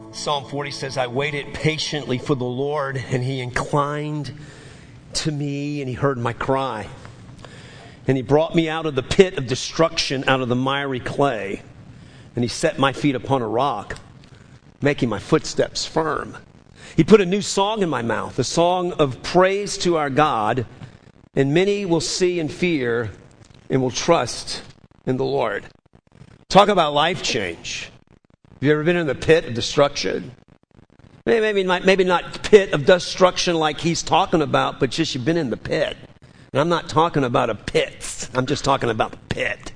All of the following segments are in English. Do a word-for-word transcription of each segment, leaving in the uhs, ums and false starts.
Psalm forty says, I waited patiently for the Lord, and he inclined to me, and he heard my cry. And he brought me out of the pit of destruction, out of the miry clay. And he set my feet upon a rock, making my footsteps firm. He put a new song in my mouth, a song of praise to our God. And many will see and fear and will trust in the Lord. Talk about life change. Have you ever been in the pit of destruction? Maybe, maybe, not, maybe not pit of destruction like he's talking about, but just you've been in the pit. And I'm not talking about a pit. I'm just talking about the pit.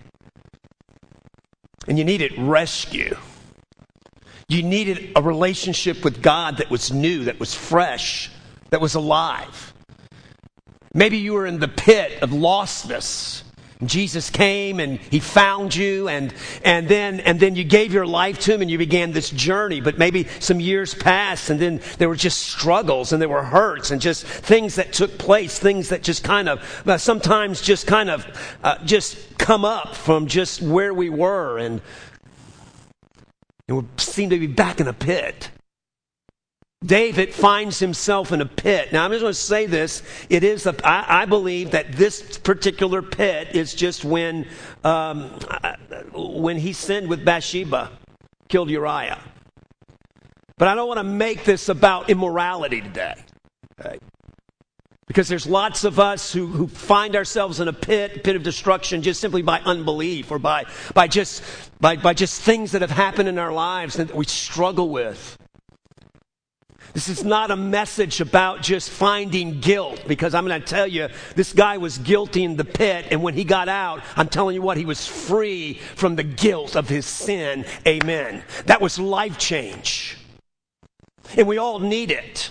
And you needed rescue. You needed a relationship with God that was new, that was fresh, that was alive. Maybe you were in the pit of lostness. Jesus came and he found you, and and then and then you gave your life to him and you began this journey. But maybe some years passed, and then there were just struggles and there were hurts and just things that took place, things that just kind of uh, sometimes just kind of uh, just come up from just where we were, and, and we seem to be back in a pit. David finds himself in a pit. Now, I'm just going to say this. It is, a, I, I believe that this particular pit is just when, um, when he sinned with Bathsheba, killed Uriah. But I don't want to make this about immorality today. Okay? Because there's lots of us who, who find ourselves in a pit, pit of destruction, just simply by unbelief or by, by, just, by, by just things that have happened in our lives that we struggle with. This is not a message about just finding guilt, because I'm going to tell you, this guy was guilty in the pit, and when he got out, I'm telling you what, he was free from the guilt of his sin. Amen. That was life change. And we all need it.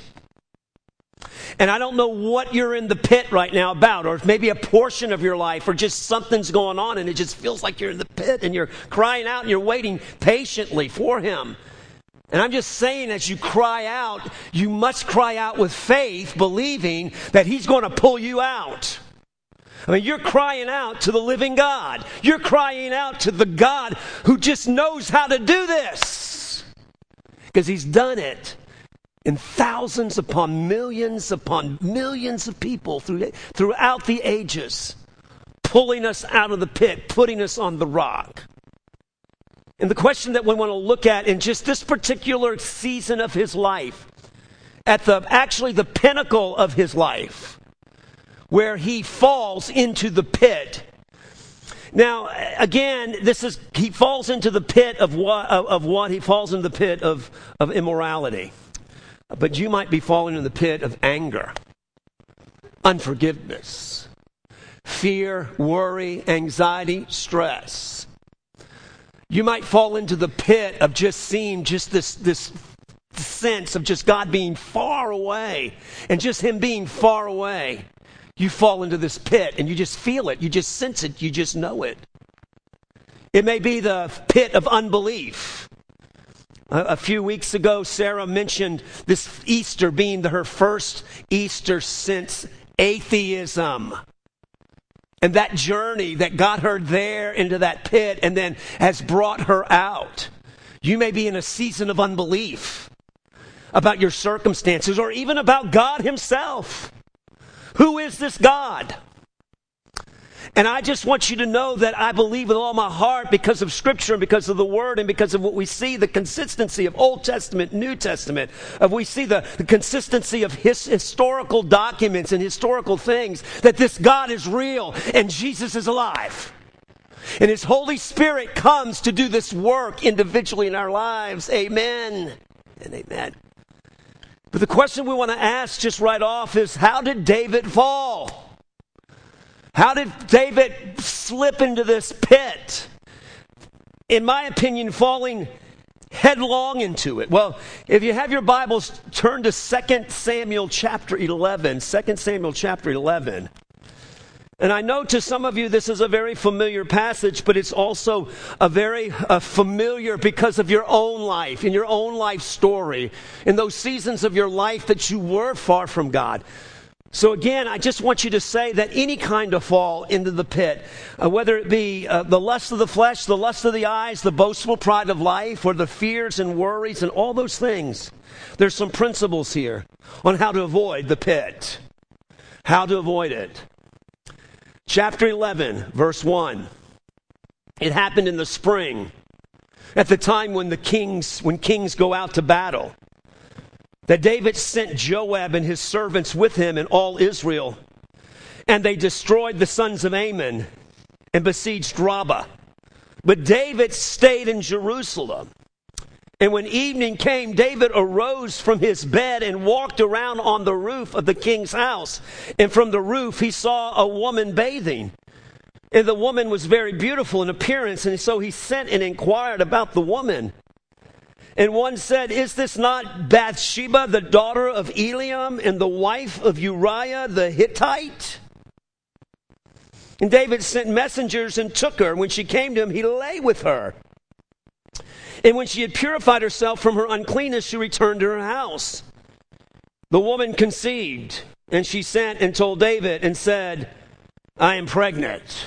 And I don't know what you're in the pit right now about, or maybe a portion of your life, or just something's going on, and it just feels like you're in the pit, and you're crying out, and you're waiting patiently for him. And I'm just saying, as you cry out, you must cry out with faith, believing that he's going to pull you out. I mean, you're crying out to the living God. You're crying out to the God who just knows how to do this. Because he's done it in thousands upon millions upon millions of people through, throughout the ages, pulling us out of the pit, putting us on the rock. And the question that we want to look at in just this particular season of his life, at the actually the pinnacle of his life, where he falls into the pit. Now, again, this is he falls into the pit of what? Of, of what? He falls into the pit of, of immorality. But you might be falling in the pit of anger, unforgiveness, fear, worry, anxiety, stress. You might fall into the pit of just seeing just this, this sense of just God being far away, and just him being far away. You fall into this pit and you just feel it. You just sense it. You just know it. It may be the pit of unbelief. A, a few weeks ago, Sarah mentioned this Easter being the, her first Easter since atheism. And that journey that got her there into that pit and then has brought her out. You may be in a season of unbelief about your circumstances, or even about God himself. Who is this God? And I just want you to know that I believe with all my heart, because of Scripture and because of the Word and because of what we see, the consistency of Old Testament, New Testament, of we see the, the consistency of his historical documents and historical things, that this God is real and Jesus is alive. And his Holy Spirit comes to do this work individually in our lives. Amen and amen. But the question we want to ask just right off is, how did David fall? How did David slip into this pit? In my opinion, falling headlong into it. Well, if you have your Bibles, turn to Second Samuel chapter eleven. Second Samuel chapter eleven. And I know to some of you this is a very familiar passage, but it's also a very uh, familiar because of your own life, in your own life story, in those seasons of your life that you were far from God. So again, I just want you to say that any kind of fall into the pit, uh, whether it be uh, the lust of the flesh, the lust of the eyes, the boastful pride of life, or the fears and worries and all those things, there's some principles here on how to avoid the pit, how to avoid it. Chapter eleven, verse one. It happened in the spring, at the time when the kings, when kings go out to battle, that David sent Joab and his servants with him and all Israel, and they destroyed the sons of Ammon and besieged Rabbah. But David stayed in Jerusalem. And when evening came, David arose from his bed and walked around on the roof of the king's house. And from the roof he saw a woman bathing. And the woman was very beautiful in appearance, and so he sent and inquired about the woman. And one said, "Is this not Bathsheba, the daughter of Eliam, and the wife of Uriah the Hittite?" And David sent messengers and took her. When she came to him, he lay with her. And when she had purified herself from her uncleanness, she returned to her house. The woman conceived, and she sent and told David and said, "I am pregnant."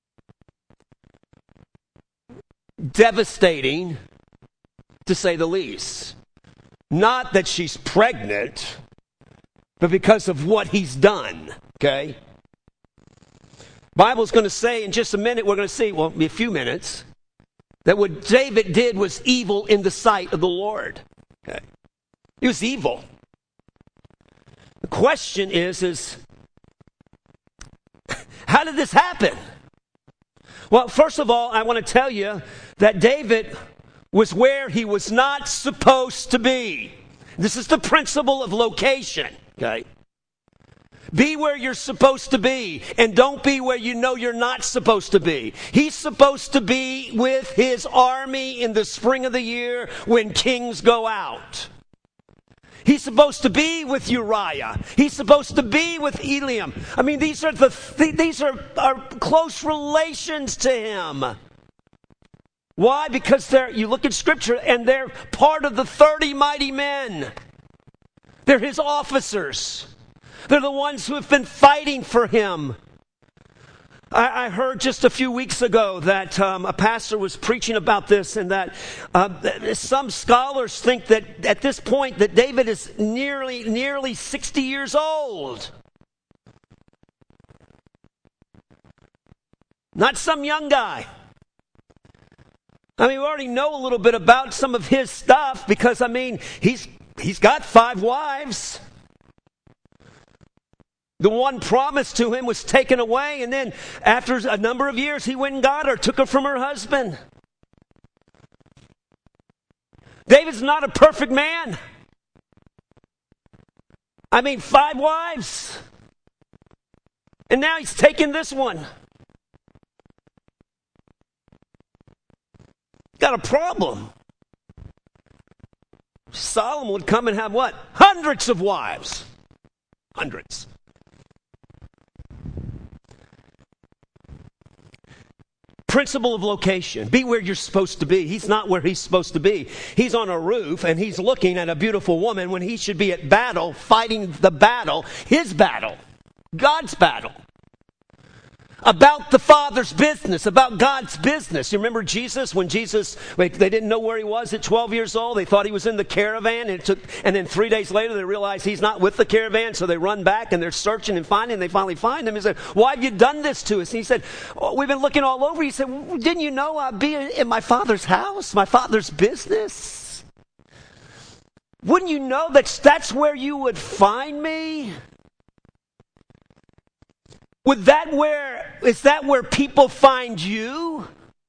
Devastating, to say the least. Not that she's pregnant, but because of what he's done, okay? Bible's going to say in just a minute, we're going to see, well, in a few minutes, that what David did was evil in the sight of the Lord. Okay? It was evil. The question is, is how did this happen? Well, first of all, I want to tell you that David was where he was not supposed to be. This is the principle of location, okay? Be where you're supposed to be, and don't be where you know you're not supposed to be. He's supposed to be with his army in the spring of the year when kings go out. He's supposed to be with Uriah. He's supposed to be with Eliam. I mean, these are the these are, are close relations to him. Why? Because they're, you look at Scripture, and they're part of the thirty mighty men. They're his officers. They're the ones who have been fighting for him. I, I heard just a few weeks ago that um, a pastor was preaching about this, and that uh, some scholars think that at this point that David is nearly, nearly sixty years old. Not some young guy. I mean, we already know a little bit about some of his stuff because, I mean, he's he's got five wives. The one promised to him was taken away, and then after a number of years, he went and got her, took her from her husband. David's not a perfect man. I mean, five wives. And now he's taken this one. Got a problem. Solomon would come and have what? Hundreds of wives. Hundreds. Principle of location. Be where you're supposed to be. He's not where he's supposed to be. He's on a roof and he's looking at a beautiful woman when he should be at battle, fighting the battle, his battle, God's battle. About the Father's business, about God's business. You remember Jesus, when Jesus, they didn't know where he was at twelve years old. They thought he was in the caravan, and it took, and then three days later they realized he's not with the caravan, so they run back and they're searching and finding, and they finally find him. He said, "Why have you done this to us?" And he said, "Oh, we've been looking all over." He said, well, "Didn't you know I'd be in my Father's house, my Father's business? Wouldn't you know that that's where you would find me?" Would that where, is that where people find you?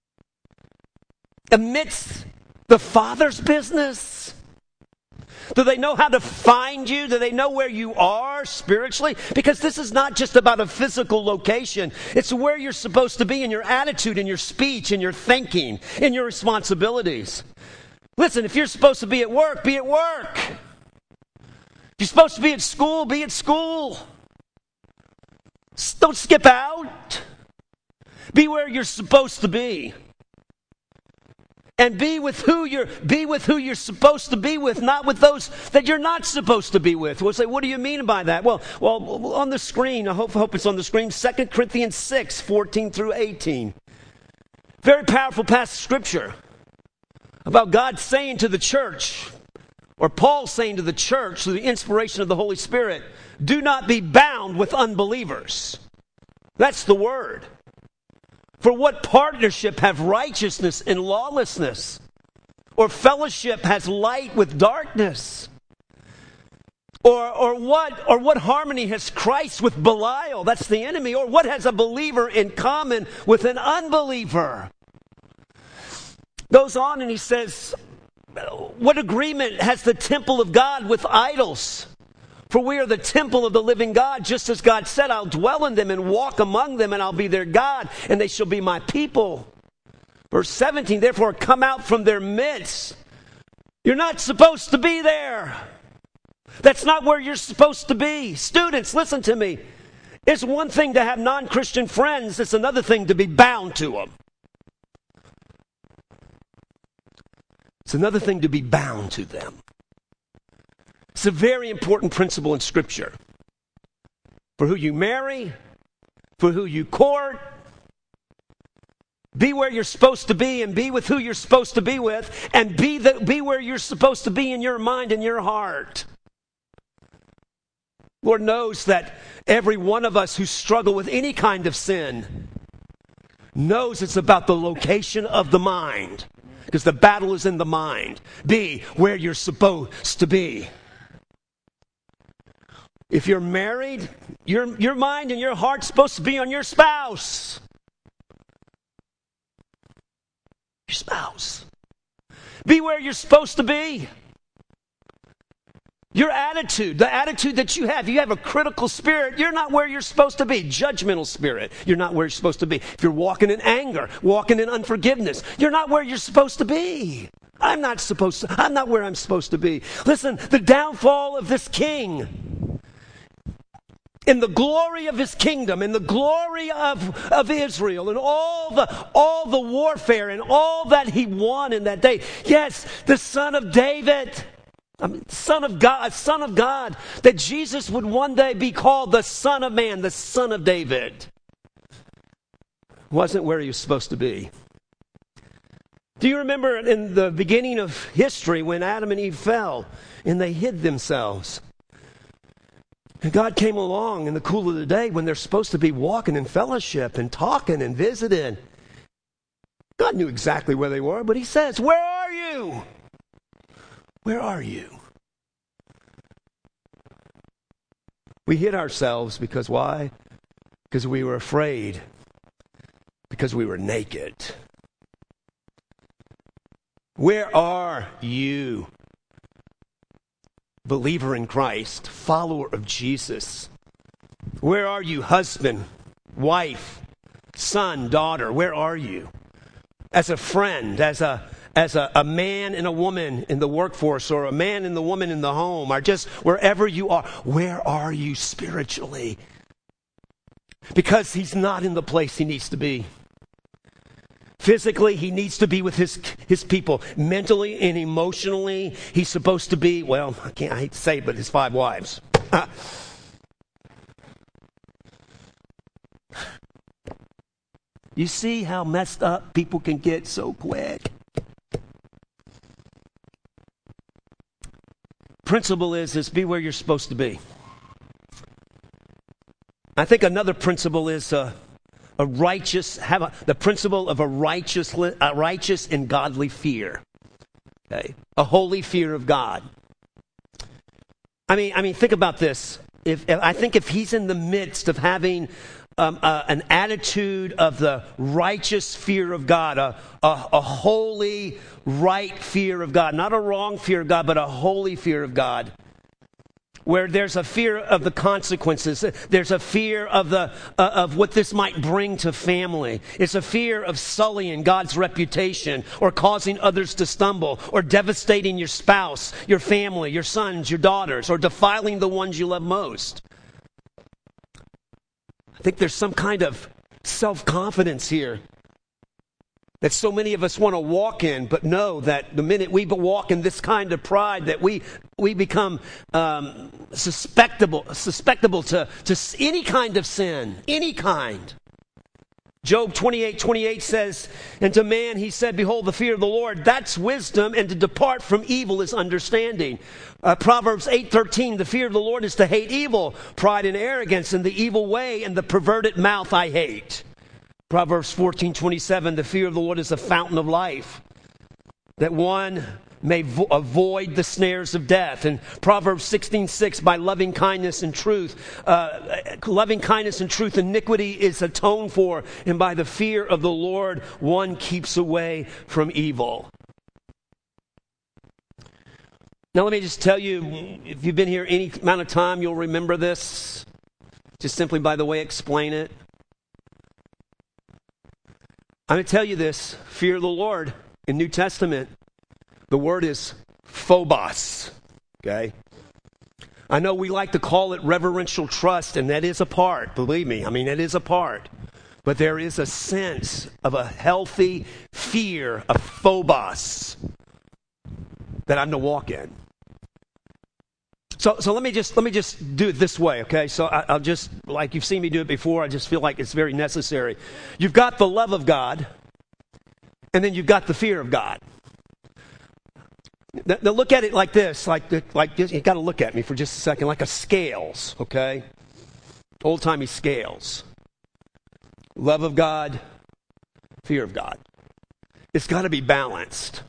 Amidst the Father's business? Do they know how to find you? Do they know where you are spiritually? Because this is not just about a physical location. It's where you're supposed to be in your attitude, in your speech, in your thinking, in your responsibilities. Listen, if you're supposed to be at work, be at work. If you're supposed to be at school, be at school. Don't skip out. Be where you're supposed to be. and be with who you're be with who you're supposed to be with, not with those that you're not supposed to be with. We'll say, what do you mean by that? Well, well, on the screen, I hope, hope it's on the screen, Second Corinthians six, fourteen through eighteen. Very powerful passage of Scripture about God saying to the church, or Paul saying to the church through the inspiration of the Holy Spirit, do not be bound with unbelievers. That's the word. For what partnership have righteousness and lawlessness? Or fellowship has light with darkness? Or, or what or what harmony has Christ with Belial? That's the enemy. Or what has a believer in common with an unbeliever? Goes on and he says, what agreement has the temple of God with idols? For we are the temple of the living God, just as God said, I'll dwell in them and walk among them, and I'll be their God, and they shall be my people. Verse seventeen, therefore come out from their midst. You're not supposed to be there. That's not where you're supposed to be. Students, listen to me. It's one thing to have non-Christian friends. It's another thing to be bound to them. It's another thing to be bound to them. It's a very important principle in Scripture. For who you marry, for who you court, be where you're supposed to be and be with who you're supposed to be with, and be, the, be where you're supposed to be in your mind and your heart. Lord knows that every one of us who struggle with any kind of sin knows it's about the location of the mind, because the battle is in the mind. Be where you're supposed to be. If you're married, your, your mind and your heart's supposed to be on your spouse. Your spouse. Be where you're supposed to be. Your attitude, the attitude that you have, you have a critical spirit, you're not where you're supposed to be. Judgmental spirit, you're not where you're supposed to be. If you're walking in anger, walking in unforgiveness, you're not where you're supposed to be. I'm not supposed to, I'm not where I'm supposed to be. Listen, the downfall of this king, in the glory of his kingdom, in the glory of, of Israel, and all the, all the warfare and all that he won in that day. Yes, the Son of David, I mean, Son of God, Son of God, that Jesus would one day be called the Son of Man, the Son of David, wasn't where he was supposed to be. Do you remember in the beginning of history when Adam and Eve fell and they hid themselves? And God came along in the cool of the day when they're supposed to be walking in fellowship and talking and visiting. God knew exactly where they were, but he says, where are you? Where are you? We hid ourselves because why? Because we were afraid. Because we were naked. Where are you? Believer in Christ, follower of Jesus. Where are you, husband, wife, son, daughter? Where are you? As a friend, as a as a, a man and a woman in the workforce, or a man and the woman in the home, or just wherever you are, where are you spiritually? Because he's not in the place he needs to be. Physically, he needs to be with his his people. Mentally and emotionally, he's supposed to be, well, I can't I hate to say it, but his five wives. You see how messed up people can get so quick? Principle is, is be where you're supposed to be. I think another principle is uh, a righteous, have a, the principle of a righteous, a righteous and godly fear. Okay, a holy fear of God. I mean, I mean, think about this. If, if I think if he's in the midst of having um, uh, an attitude of the righteous fear of God, a, a, a holy, right fear of God, not a wrong fear of God, but a holy fear of God, where there's a fear of the consequences, there's a fear of the uh, of what this might bring to family. It's a fear of sullying God's reputation, or causing others to stumble, or devastating your spouse, your family, your sons, your daughters, or defiling the ones you love most. I think there's some kind of self-confidence here that so many of us want to walk in, but know that the minute we walk in this kind of pride, that we we become um, suspectable, suspectable to, to any kind of sin, any kind. Job twenty-eight twenty-eight says, and to man he said, behold, the fear of the Lord, that's wisdom, and to depart from evil is understanding. Uh, Proverbs eight thirteen, the fear of the Lord is to hate evil, pride and arrogance, and the evil way, and the perverted mouth I hate. Proverbs fourteen twenty-seven, the fear of the Lord is a fountain of life, that one may vo- avoid the snares of death. And Proverbs sixteen six, by loving kindness and truth, uh, loving kindness and truth, iniquity is atoned for, and by the fear of the Lord, one keeps away from evil. Now let me just tell you, if you've been here any amount of time, you'll remember this, just simply by the way I explain it. I'm going to tell you this, fear of the Lord in New Testament, the word is phobos, okay? I know we like to call it reverential trust, and that is a part, believe me. I mean, it is a part. But there is a sense of a healthy fear of phobos that I'm to walk in. So, so let me just let me just do it this way, okay? So I, I'll just, like you've seen me do it before, I just feel like it's very necessary. You've got the love of God, and then you've got the fear of God. Now, now look at it like this, like the, like this, you got to look at me for just a second, like a scales, okay? Old-timey scales. Love of God, fear of God. It's got to be balanced.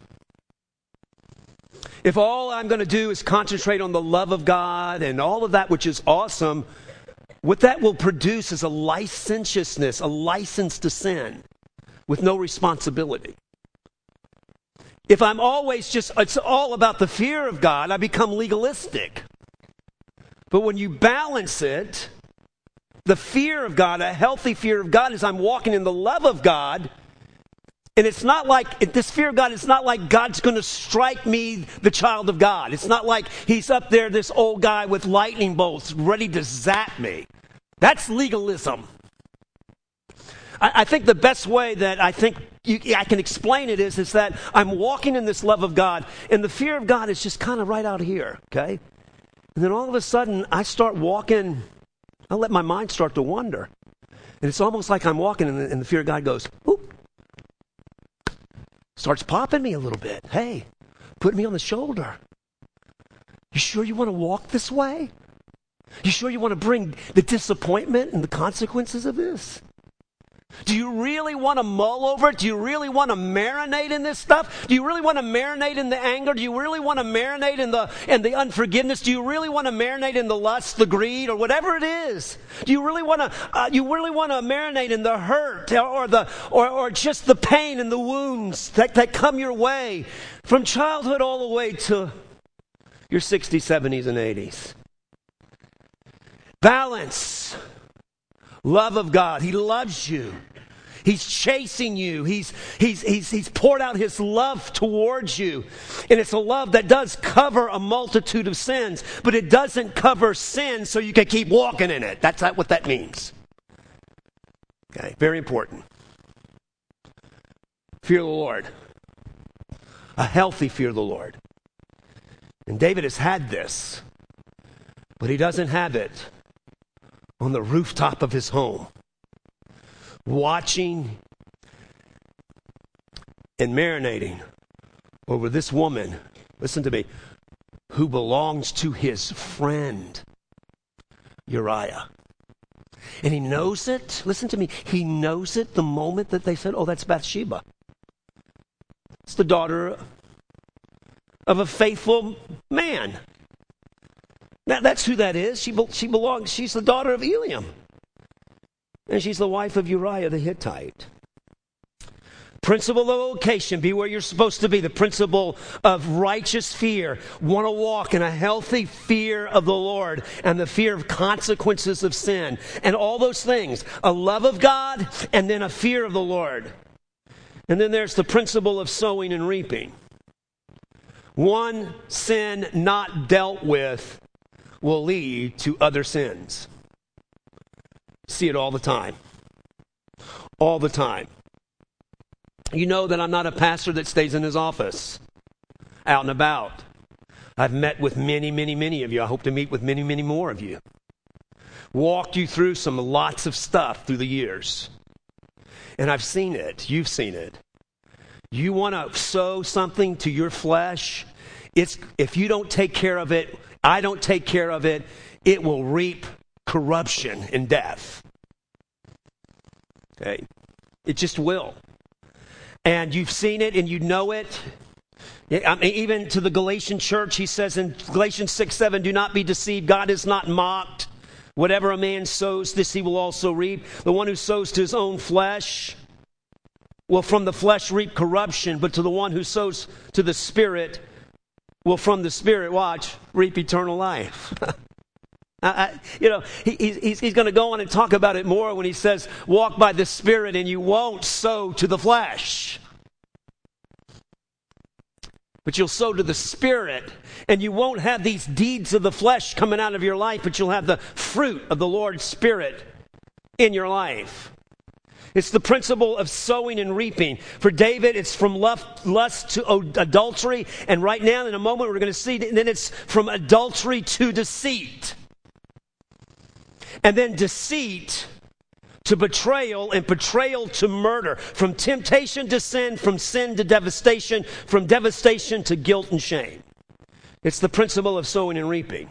If all I'm going to do is concentrate on the love of God and all of that, which is awesome, what that will produce is a licentiousness, a license to sin with no responsibility. If I'm always just, it's all about the fear of God, I become legalistic. But when you balance it, the fear of God, a healthy fear of God, is I'm walking in the love of God. And it's not like, this fear of God, it's not like God's going to strike me, the child of God. It's not like he's up there, this old guy with lightning bolts, ready to zap me. That's legalism. I, I think the best way that I think you, I can explain it is, is that I'm walking in this love of God, and the fear of God is just kind of right out here, okay? And then all of a sudden, I start walking, I let my mind start to wander. And it's almost like I'm walking, and the, and the fear of God goes, oop. Starts popping me a little bit. Hey, put me on the shoulder. You sure you want to walk this way? You sure you want to bring the disappointment and the consequences of this? Do you really want to mull over it? Do you really want to marinate in this stuff? Do you really want to marinate in the anger? Do you really want to marinate in the in the unforgiveness? Do you really want to marinate in the lust, the greed, or whatever it is? Do you really want to uh, you really want to marinate in the hurt or, or the or, or just the pain and the wounds that, that come your way from childhood all the way to your sixties, seventies, and eighties? Balance. Love of God. He loves you. He's chasing you. He's, he's, he's, he's poured out his love towards you. And it's a love that does cover a multitude of sins, but it doesn't cover sin so you can keep walking in it. That's not what that means. Okay, very important. Fear of the Lord. A healthy fear of the Lord. And David has had this, but he doesn't have it on the rooftop of his home, watching and marinating over this woman, listen to me, who belongs to his friend Uriah. And he knows it, listen to me, he knows it the moment that they said, oh, that's Bathsheba. It's the daughter of a faithful man. Now, that's who that is. She, be- she belongs, she's the daughter of Eliam. And she's the wife of Uriah the Hittite. Principle of location, be where you're supposed to be. The principle of righteous fear. Want to walk in a healthy fear of the Lord and the fear of consequences of sin. And all those things. A love of God and then a fear of the Lord. And then there's the principle of sowing and reaping. One sin not dealt with will lead to other sins. See it all the time. All the time. You know that I'm not a pastor that stays in his office, out and about. I've met with many, many, many of you. I hope to meet with many, many more of you. Walked you through some lots of stuff through the years. And I've seen it. You've seen it. You want to sow something to your flesh? It's if you don't take care of it, I don't take care of it, it will reap corruption and death. Okay? It just will. And you've seen it and you know it. I mean, even to the Galatian church, he says in Galatians six seven, do not be deceived. God is not mocked. Whatever a man sows, this he will also reap. The one who sows to his own flesh will from the flesh reap corruption. But to the one who sows to the Spirit will from the Spirit, watch, reap eternal life. I, I, you know, he, he's, he's going to go on and talk about it more when he says, walk by the Spirit and you won't sow to the flesh. But you'll sow to the Spirit, and you won't have these deeds of the flesh coming out of your life, but you'll have the fruit of the Lord's Spirit in your life. It's the principle of sowing and reaping. For David, it's from lust to adultery, and right now, in a moment, we're going to see, and then it's from adultery to deceit. And then deceit to betrayal, and betrayal to murder. From temptation to sin, from sin to devastation, from devastation to guilt and shame. It's the principle of sowing and reaping.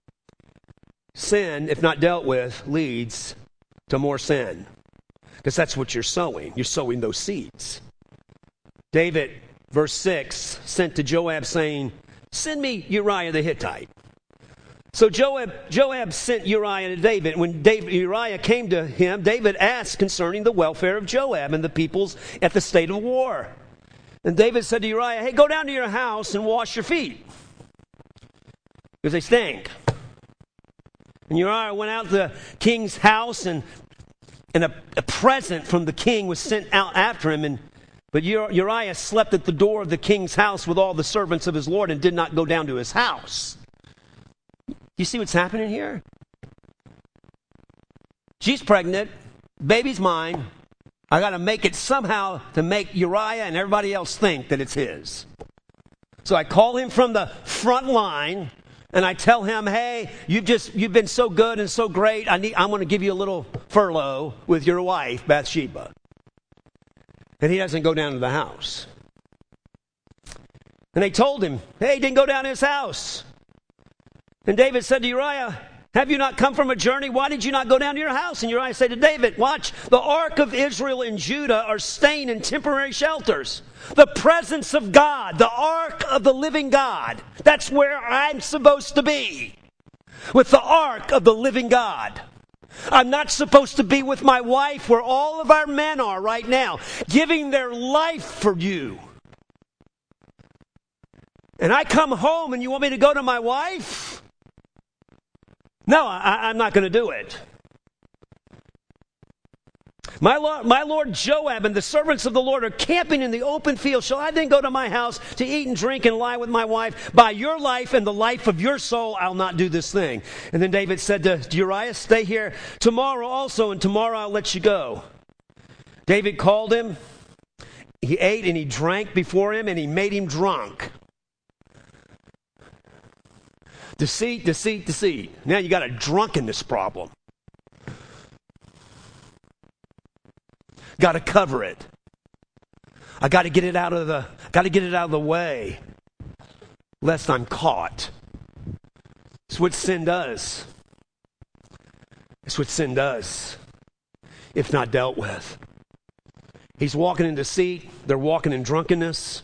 Sin, if not dealt with, leads to more sin. Because that's what you're sowing. You're sowing those seeds. David, verse six, sent to Joab saying, send me Uriah the Hittite. So Joab, Joab sent Uriah to David. When David, Uriah came to him, David asked concerning the welfare of Joab and the peoples at the state of war. And David said to Uriah, hey, go down to your house and wash your feet, because they stink. And Uriah went out to the king's house, and, and a, a present from the king was sent out after him. And But Uriah slept at the door of the king's house with all the servants of his lord and did not go down to his house. You see what's happening here? She's pregnant. Baby's mine. I got to make it somehow to make Uriah and everybody else think that it's his. So I call him from the front line and I tell him, hey, you've just you've been so good and so great. I need I'm going to give you a little furlough with your wife, Bathsheba. And he doesn't go down to the house. And they told him, hey, he didn't go down to his house. And David said to Uriah, have you not come from a journey? Why did you not go down to your house? And Uriah said to David, watch, the ark of Israel and Judah are staying in temporary shelters. The presence of God, the ark of the living God. That's where I'm supposed to be. With the ark of the living God. I'm not supposed to be with my wife where all of our men are right now, giving their life for you. And I come home and you want me to go to my wife? No, I, I'm not going to do it. My Lord, my Lord Joab and the servants of the Lord are camping in the open field. Shall I then go to my house to eat and drink and lie with my wife? By your life and the life of your soul, I'll not do this thing. And then David said to Uriah, stay here tomorrow also, and tomorrow I'll let you go. David called him. He ate and he drank before him, and he made him drunk. Deceit, deceit, deceit. Now you got a drunkenness problem. Got to cover it. I got to get it out of the got to get it out of the way, lest I'm caught. It's what sin does. It's what sin does, if not dealt with. He's walking in deceit. They're walking in drunkenness.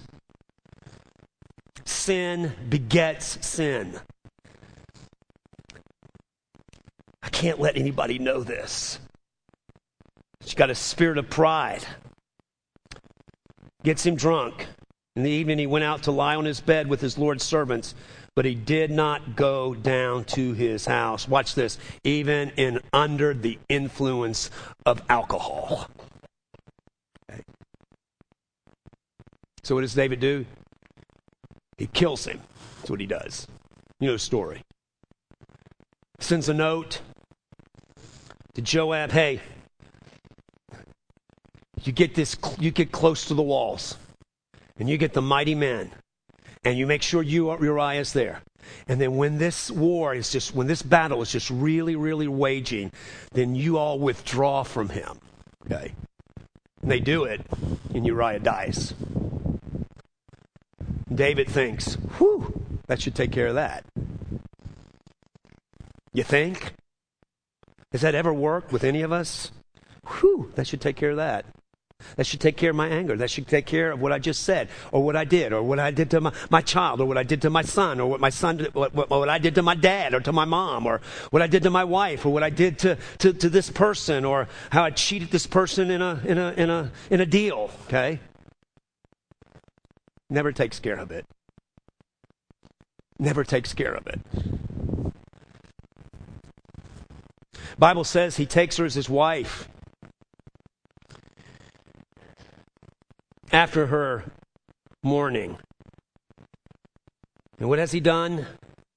Sin begets sin. I can't let anybody know this. She's got a spirit of pride. Gets him drunk. In the evening, he went out to lie on his bed with his Lord's servants, but he did not go down to his house. Watch this. Even in under the influence of alcohol. Okay. So what does David do? He kills him. That's what he does. You know the story. Sends a note to Joab. Hey, You get this, you get close to the walls, and you get the mighty men, and you make sure you, Uriah is there. And then when this war is just, when this battle is just really, really waging, then you all withdraw from him. Okay? And they do it, and Uriah dies. David thinks, whew, that should take care of that. You think? Has that ever worked with any of us? Whew, that should take care of that. That should take care of my anger. That should take care of what I just said, or what I did, or what I did to my, my child, or what I did to my son, or what my son did, what, what, what I did to my dad, or to my mom, or what I did to my wife, or what I did to, to, to this person, or how I cheated this person in a in a in a in a deal. Okay? Never takes care of it. Never takes care of it. Bible says he takes her as his wife. After her mourning. And what has he done?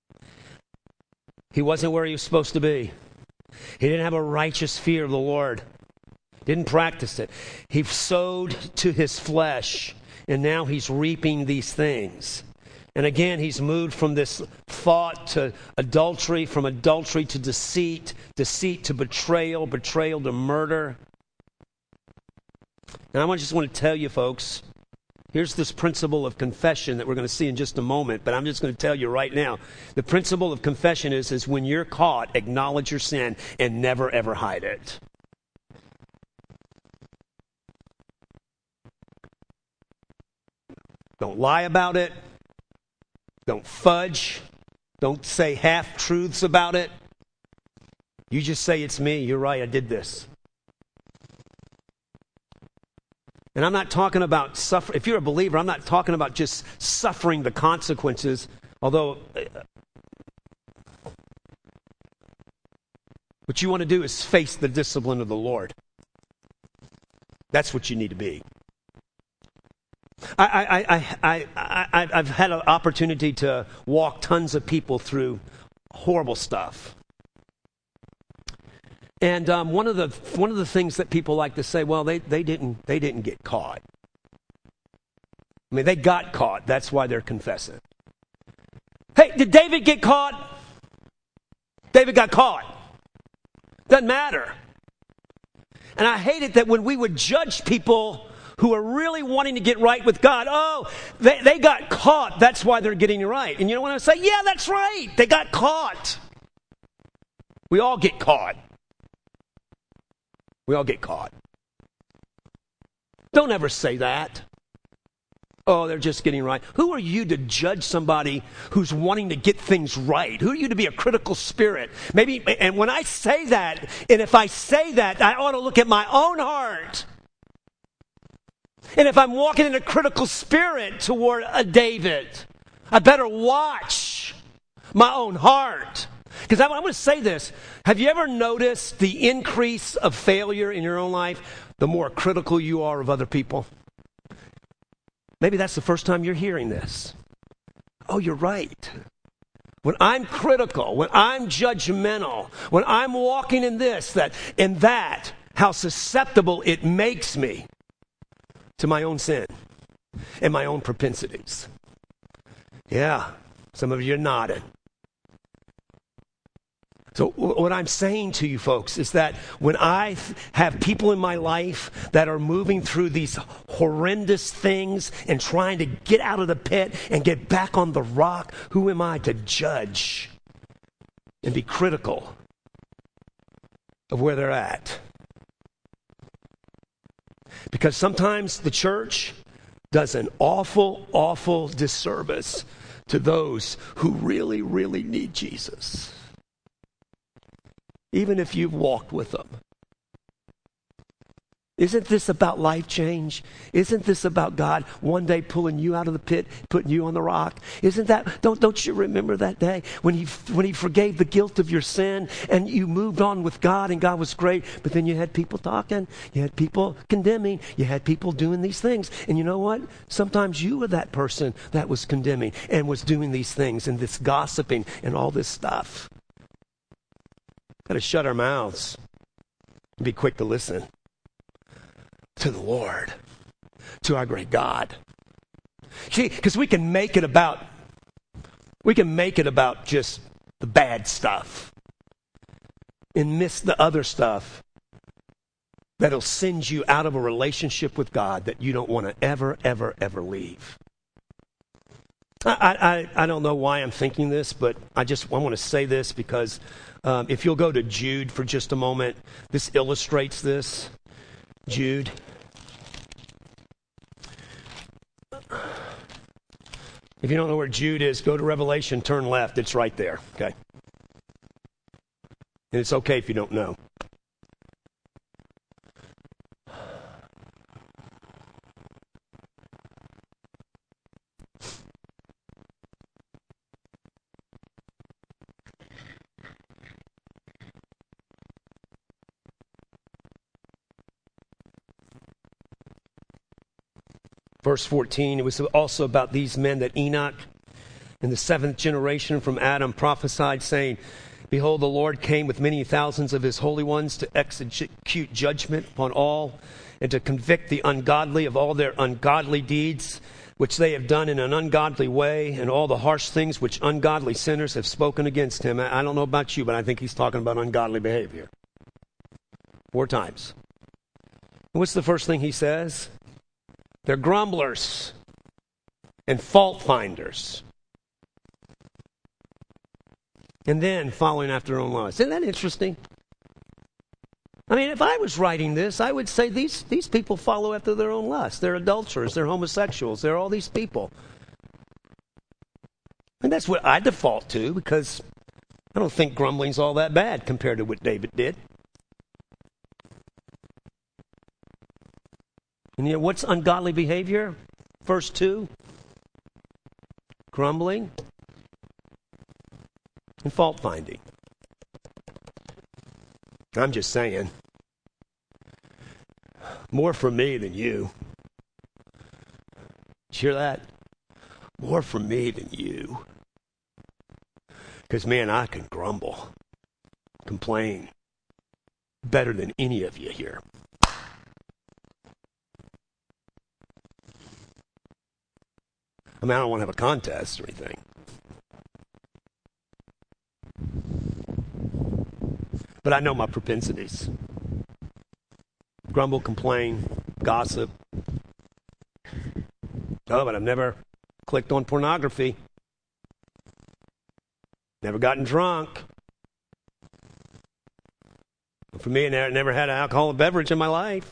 He wasn't where he was supposed to be. He didn't have a righteous fear of the Lord. Didn't practice it. He sowed to his flesh, and now he's reaping these things. And again, he's moved from this thought to adultery, from adultery to deceit, deceit to betrayal, betrayal to murder. And I just want to tell you, folks, here's this principle of confession that we're going to see in just a moment, but I'm just going to tell you right now. The principle of confession is, is when you're caught, acknowledge your sin and never, ever hide it. Don't lie about it. Don't fudge. Don't say half-truths about it. You just say, it's me. You're right. I did this. And I'm not talking about suffer. If you're a believer, I'm not talking about just suffering the consequences, although what you want to do is face the discipline of the Lord. That's what you need to be. I, I, I, I, I, I've had an opportunity to walk tons of people through horrible stuff. And um, one of the one of the things that people like to say, well, they, they didn't they didn't get caught. I mean, they got caught. That's why they're confessing. Hey, did David get caught? David got caught. Doesn't matter. And I hate it that when we would judge people who are really wanting to get right with God, oh, they, they got caught. That's why they're getting right. And you know what I say? Yeah, that's right. They got caught. We all get caught. We all get caught. Don't ever say that. Oh, they're just getting right. Who are you to judge somebody who's wanting to get things right? Who are you to be a critical spirit? Maybe, and when I say that, and if I say that, I ought to look at my own heart. And if I'm walking in a critical spirit toward a David, I better watch my own heart. Because I'm, I'm going to say this. Have you ever noticed the increase of failure in your own life, the more critical you are of other people? Maybe that's the first time you're hearing this. Oh, you're right. When I'm critical, when I'm judgmental, when I'm walking in this, that, in that, how susceptible it makes me to my own sin and my own propensities. Yeah, some of you are nodding. So what I'm saying to you folks is that when I have people in my life that are moving through these horrendous things and trying to get out of the pit and get back on the rock, who am I to judge and be critical of where they're at? Because sometimes the church does an awful, awful disservice to those who really, really need Jesus. Even if you've walked with them. Isn't this about life change? Isn't this about God one day pulling you out of the pit, putting you on the rock? Isn't that, don't, don't you remember that day when he, when he forgave the guilt of your sin and you moved on with God and God was great, but then you had people talking, you had people condemning, you had people doing these things. And you know what? Sometimes you were that person that was condemning and was doing these things and this gossiping and all this stuff. Got to shut our mouths and be quick to listen. to the Lord, to our great God. See, because we can make it about, we can make it about just the bad stuff and miss the other stuff that'll send you out of a relationship with God that you don't want to ever, ever, ever leave. I, I, I don't know why I'm thinking this, but I just I want to say this because um, if you'll go to Jude for just a moment, this illustrates this. Jude. If you don't know where Jude is, go to Revelation, turn left. It's right there, okay? And it's okay if you don't know. Verse fourteen, it was also about these men that Enoch in the seventh generation from Adam prophesied, saying, Behold, the Lord came with many thousands of his holy ones to execute judgment upon all and to convict the ungodly of all their ungodly deeds, which they have done in an ungodly way, and all the harsh things which ungodly sinners have spoken against him. I don't know about you, but I think he's talking about ungodly behavior. Four times. What's the first thing he says? They're grumblers and fault finders. And then following after their own lusts. Isn't that interesting? I mean, if I was writing this, I would say these, these people follow after their own lusts. They're adulterers, they're homosexuals, they're all these people. And that's what I default to because I don't think grumbling's all that bad compared to what David did. And you know, what's ungodly behavior? Verse two. Grumbling and fault finding. I'm just saying. More for me than you. Did you hear that? More for me than you. Because, man, I can grumble, complain better than any of you here. I mean, I don't want to have a contest or anything. But I know my propensities. Grumble, complain, gossip. Oh, but I've never clicked on pornography. Never gotten drunk. For me, I never had an alcoholic beverage in my life.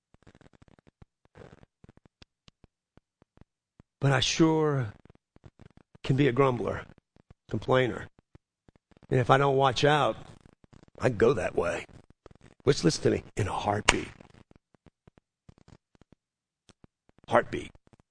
But I sure can be a grumbler, complainer. And if I don't watch out, I go that way. Which, listen to me, in a heartbeat. Heartbeat.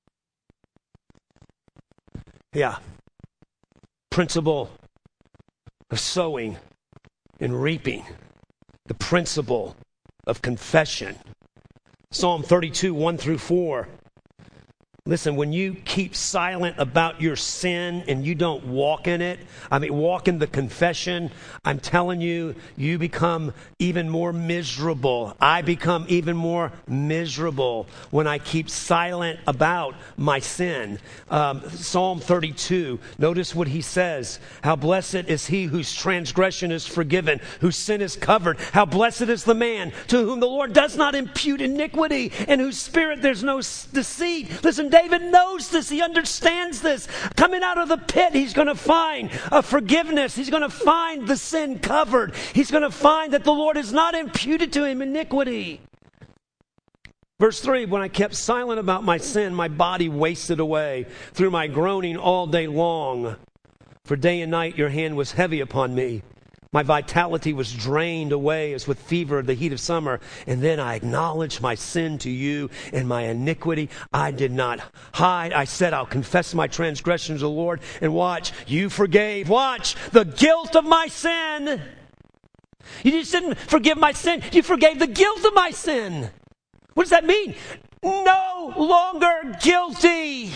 Yeah. Principle of sowing and reaping. The principle of confession. Psalm thirty-two, one through four. Listen, when you keep silent about your sin and you don't walk in it, I mean, walk in the confession, I'm telling you, you become even more miserable. I become even more miserable when I keep silent about my sin. Um, Psalm thirty-two, notice what he says. How blessed is he whose transgression is forgiven, whose sin is covered. How blessed is the man to whom the Lord does not impute iniquity, and whose spirit there's no deceit. Listen, David knows this. He understands this. Coming out of the pit, he's going to find a forgiveness. He's going to find the sin covered. He's going to find that the Lord has not imputed to him iniquity. Verse three, when I kept silent about my sin, my body wasted away through my groaning all day long. For day and night your hand was heavy upon me. My vitality was drained away as with fever of the heat of summer. And then I acknowledged my sin to you and my iniquity I did not hide. I said, I'll confess my transgressions to the Lord. And watch, you forgave. Watch, the guilt of my sin. You just didn't forgive my sin. You forgave the guilt of my sin. What does that mean? No longer guilty.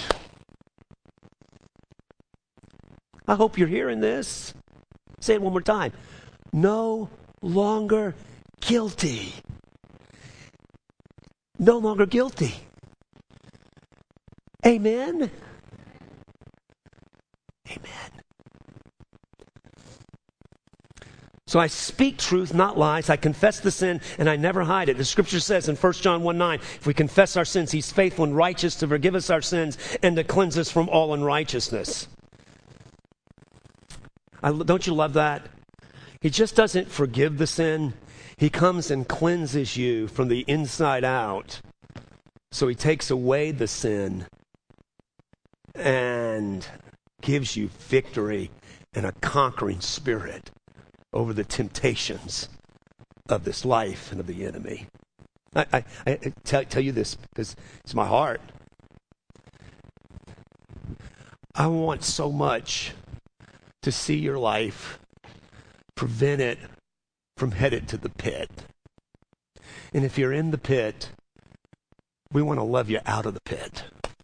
I hope you're hearing this. Say it one more time. No longer guilty. no longer guilty. Amen? Amen. So I speak truth, not lies. I confess the sin, and I never hide it. The scripture says in First John one nine, if we confess our sins, he's faithful and righteous to forgive us our sins and to cleanse us from all unrighteousness. I, don't you love that? He just doesn't forgive the sin. He comes and cleanses you from the inside out. So he takes away the sin and gives you victory and a conquering spirit over the temptations of this life and of the enemy. I, I, I tell, tell you this because it's my heart. I want so much to see your life prevent it from headed to the pit. And if you're in the pit, we want to love you out of the pit.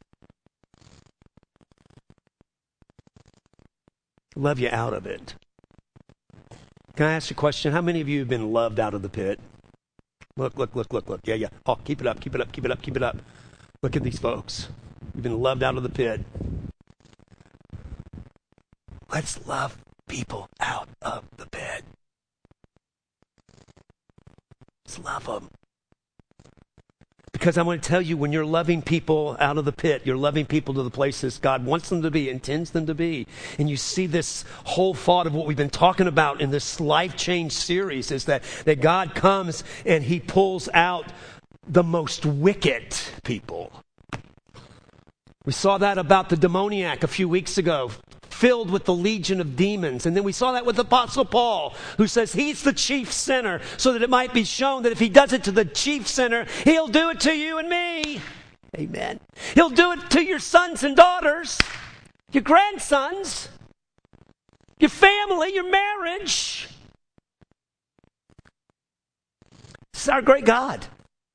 Love you out of it. Can I ask you a question? How many of you have been loved out of the pit? Look, look, look, look, look. Yeah, yeah. Oh, keep it up, keep it up, keep it up, keep it up. Look at these folks. You've been loved out of the pit. Let's love people out of the pit. Let's love them. Because I want to tell you, when you're loving people out of the pit, you're loving people to the places God wants them to be, intends them to be. And you see this whole thought of what we've been talking about in this Life Change series is that, that God comes and he pulls out the most wicked people. We saw that about the demoniac a few weeks ago, filled with the legion of demons. And then we saw that with Apostle Paul, who says he's the chief sinner, so that it might be shown that if he does it to the chief sinner, he'll do it to you and me. Amen. He'll do it to your sons and daughters, your grandsons, your family, your marriage. This is our great God.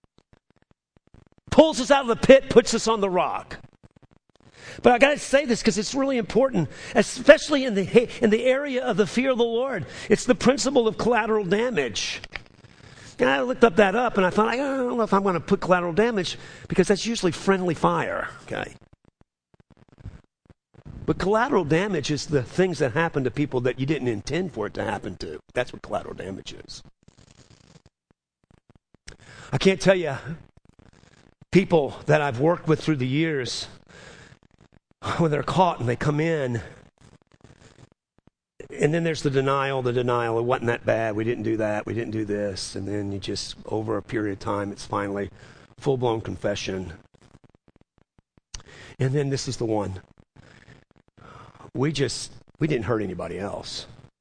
Pulls us out of the pit, puts us on the rock. But I got to say this because it's really important, especially in the in the area of the fear of the Lord. It's the principle of collateral damage. And I looked up that up, and I thought, I don't know if I'm going to put collateral damage because that's usually friendly fire. Okay. But collateral damage is the things that happen to people that you didn't intend for it to happen to. That's what collateral damage is. I can't tell you people that I've worked with through the years, when they're caught and they come in, and then there's the denial, the denial, it wasn't that bad, we didn't do that, we didn't do this, and then you just, over a period of time, it's finally full-blown confession. And then this is the one. We just, we didn't hurt anybody else.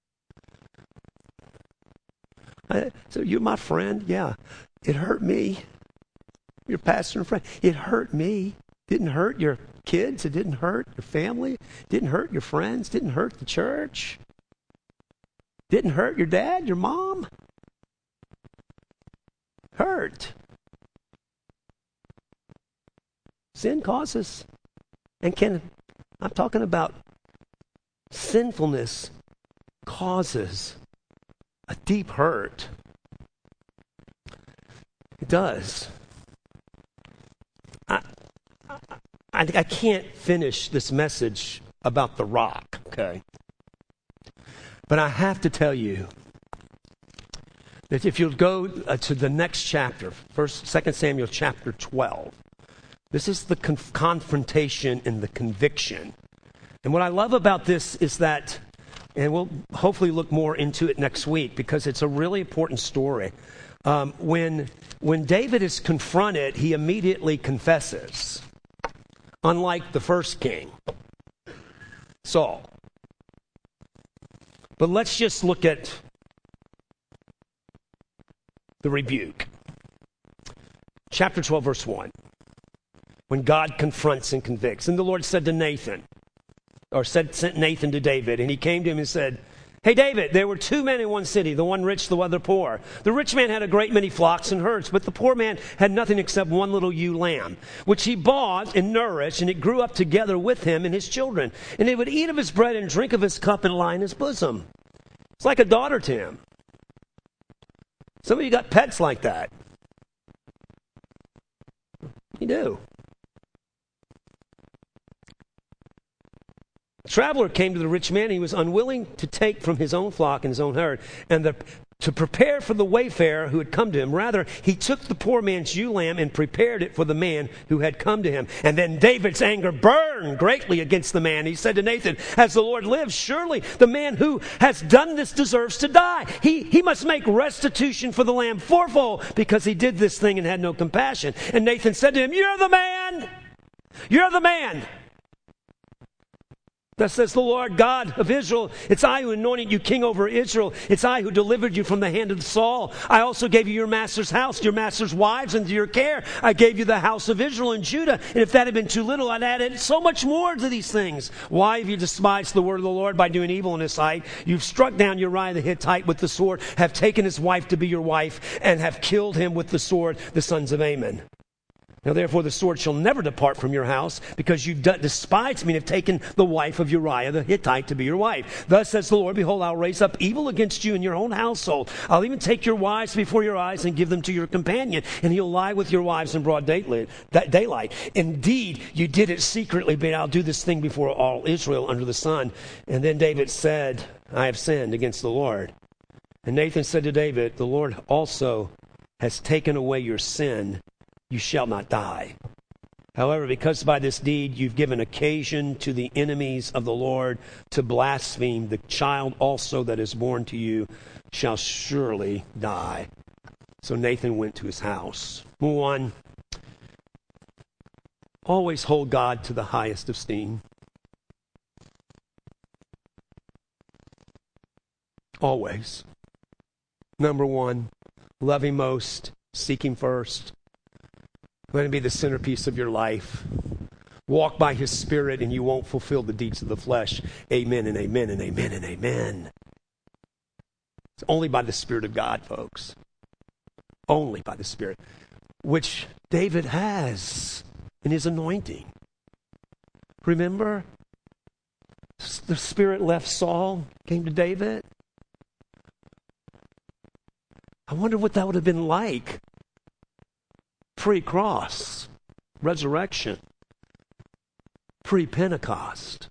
I, so you're my friend? Yeah. It hurt me. Your pastor and friend. It hurt me. Didn't hurt your kids. It didn't hurt your family. It didn't hurt your friends. Didn't hurt the church. Didn't hurt your dad, your mom. Hurt. Sin causes. And can, I'm talking about sinfulness causes a deep hurt. It does. I, I, I can't finish this message about the rock, okay? But I have to tell you that if you'll go uh, to the next chapter, First, Second Samuel chapter twelve, this is the conf- confrontation and the conviction. And what I love about this is that, and we'll hopefully look more into it next week because it's a really important story. Um, when when David is confronted, he immediately confesses, unlike the first king, Saul. But let's just look at the rebuke. Chapter twelve, verse one. When God confronts and convicts. And the Lord said to Nathan, or said, sent Nathan to David, and he came to him and said, "Hey, David, there were two men in one city, the one rich, the other poor. The rich man had a great many flocks and herds, but the poor man had nothing except one little ewe lamb, which he bought and nourished, and it grew up together with him and his children. And they would eat of his bread and drink of his cup and lie in his bosom." It's like a daughter to him. Some of you got pets like that. You do. The traveler came to the rich man, and he was unwilling to take from his own flock and his own herd, and the, to prepare for the wayfarer who had come to him. Rather, he took the poor man's ewe lamb and prepared it for the man who had come to him. And then David's anger burned greatly against the man. He said to Nathan, as the Lord lives, surely the man who has done this deserves to die. He, he must make restitution for the lamb fourfold, because he did this thing and had no compassion. And Nathan said to him, you're the man. You're the man. Thus says the Lord God of Israel, it's I who anointed you king over Israel. It's I who delivered you from the hand of Saul. I also gave you your master's house, your master's wives, into your care. I gave you the house of Israel and Judah. And if that had been too little, I'd added so much more to these things. Why have you despised the word of the Lord by doing evil in his sight? You've struck down Uriah the Hittite with the sword, have taken his wife to be your wife, and have killed him with the sword, the sons of Ammon. Now therefore the sword shall never depart from your house, because you d- despised me and have taken the wife of Uriah the Hittite to be your wife. Thus says the Lord, behold, I'll raise up evil against you in your own household. I'll even take your wives before your eyes and give them to your companion, and he'll lie with your wives in broad daylight. Indeed, you did it secretly, but I'll do this thing before all Israel under the sun. And then David said, I have sinned against the Lord. And Nathan said to David, the Lord also has taken away your sin. You shall not die. However, because by this deed you've given occasion to the enemies of the Lord to blaspheme, the child also that is born to you shall surely die. So Nathan went to his house. Move on. Always hold God to the highest esteem. Always. Number one, love him most, seek him first. Let him be the centerpiece of your life. Walk by his Spirit and you won't fulfill the deeds of the flesh. Amen and amen and amen and amen. It's only by the Spirit of God, folks. Only by the Spirit. Which David has in his anointing. Remember? The Spirit left Saul, came to David. I wonder what that would have been like. Pre-cross, resurrection, pre-Pentecost.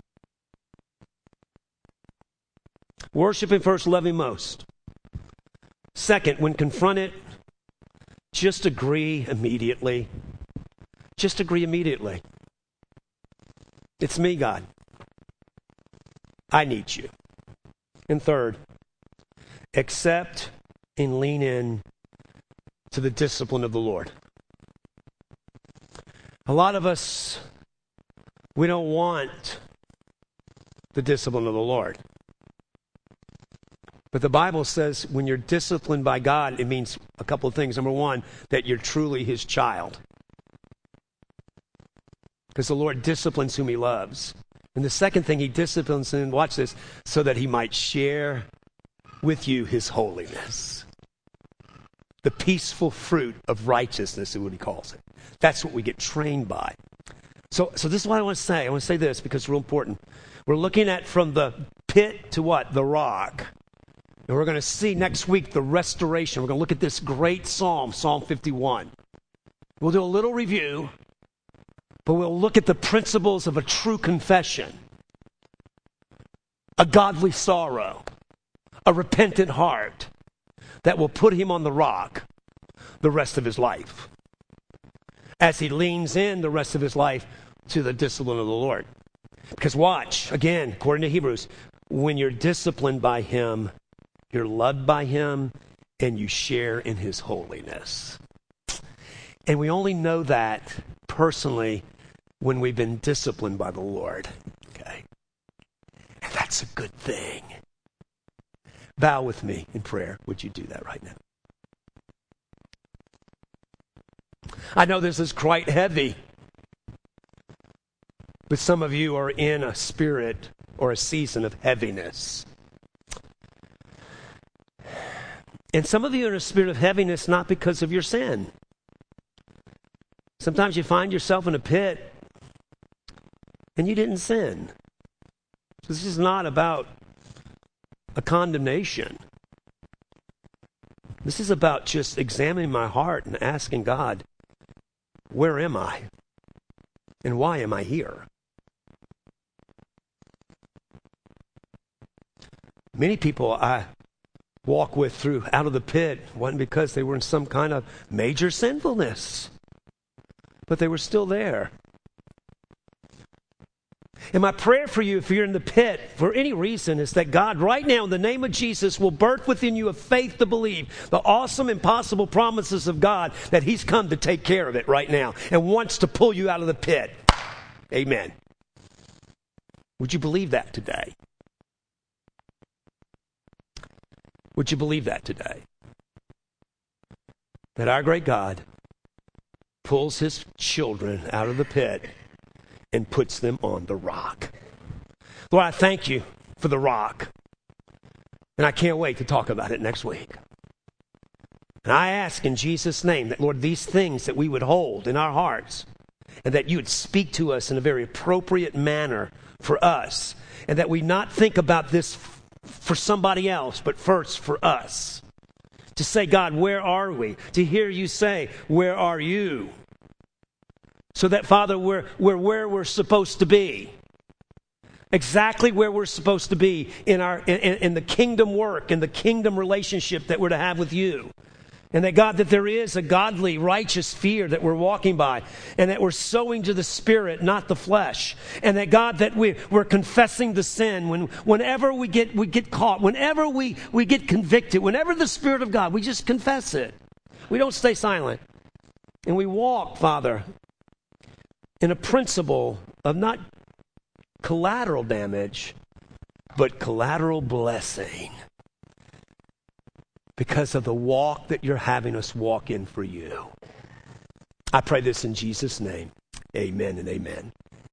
Worship him first, love him most. Second, when confronted, just agree immediately. Just agree immediately. It's me, God. I need you. And third, accept and lean in to the discipline of the Lord. A lot of us, we don't want the discipline of the Lord. But the Bible says when you're disciplined by God, it means a couple of things. Number one, that you're truly his child. Because the Lord disciplines whom he loves. And the second thing, he disciplines him, watch this, so that he might share with you his holiness. The peaceful fruit of righteousness is what he calls it. That's what we get trained by. So, so this is what I want to say. I want to say this because it's real important. We're looking at from the pit to what? The rock. And we're going to see next week the restoration. We're going to look at this great psalm, Psalm fifty-one. We'll do a little review, but we'll look at the principles of a true confession, a godly sorrow, a repentant heart that will put him on the rock the rest of his life as he leans in the rest of his life to the discipline of the Lord. Because watch, again, according to Hebrews, when you're disciplined by him, you're loved by him, and you share in his holiness. And we only know that personally when we've been disciplined by the Lord. Okay? And that's a good thing. Bow with me in prayer. Would you do that right now? I know this is quite heavy, but some of you are in a spirit or a season of heaviness. And some of you are in a spirit of heaviness not because of your sin. Sometimes you find yourself in a pit and you didn't sin. This is not about a condemnation. This is about just examining my heart and asking God, where am I? And why am I here? Many people I walk with through out of the pit wasn't because they were in some kind of major sinfulness, but they were still there. And my prayer for you, if you're in the pit for any reason, is that God right now in the name of Jesus will birth within you a faith to believe the awesome, impossible promises of God, that He's come to take care of it right now and wants to pull you out of the pit. Amen. Would you believe that today? Would you believe that today? That our great God pulls His children out of the pit and puts them on the rock. Lord, I thank you for the rock. And I can't wait to talk about it next week. And I ask in Jesus' name that, Lord, these things that we would hold in our hearts, and that you would speak to us in a very appropriate manner for us, and that we not think about this for somebody else, but first for us. To say, God, where are we? To hear you say, where are you? So that, Father, we're, we're where we're supposed to be. Exactly where we're supposed to be in, our, in, in the kingdom work, in the kingdom relationship that we're to have with you. And that, God, that there is a godly, righteous fear that we're walking by, and that we're sowing to the Spirit, not the flesh. And that, God, that we, we're confessing the sin when, whenever we get, we get caught, whenever we, we get convicted, whenever the Spirit of God, we just confess it. We don't stay silent. And we walk, Father, in a principle of not collateral damage, but collateral blessing. Because of the walk that you're having us walk in for you. I pray this in Jesus' name. Amen and amen.